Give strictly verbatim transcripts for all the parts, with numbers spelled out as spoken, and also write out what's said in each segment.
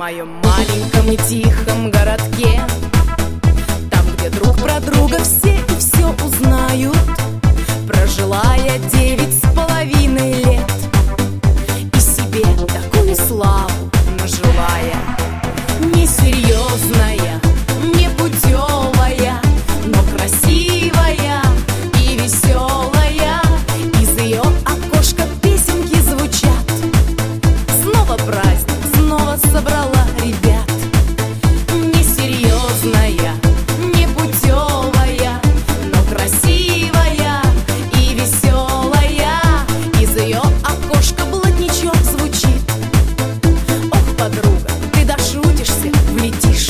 моем маленьком и тихом городке, там, где друг про друга все и все узнают, прожила я девять с половиной лет, и себе такую славу нажила я. Несерьезная, непутевая, но красивая и веселая. Из ее окошка песенки звучат. Снова праздник, снова собрала ребят. Несерьезная, непутевая, но красивая и веселая. Из ее окошка блатничок звучит. Ох, подруга, ты дошутишься, влетишь.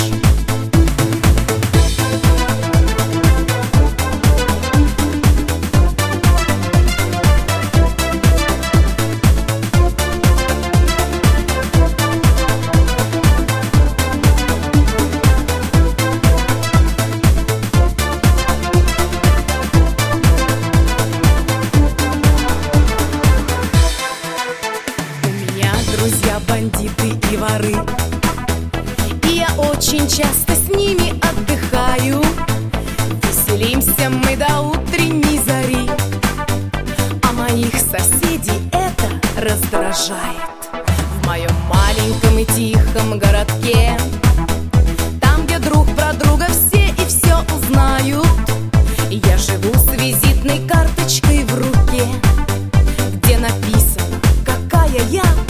Друзья бандиты и воры, и я очень часто с ними отдыхаю. Веселимся мы до утренней зари, а моих соседей это раздражает. В моем маленьком и тихом городке, там, где друг про друга все и все узнают, я живу с визитной карточкой в руке, где написано, какая я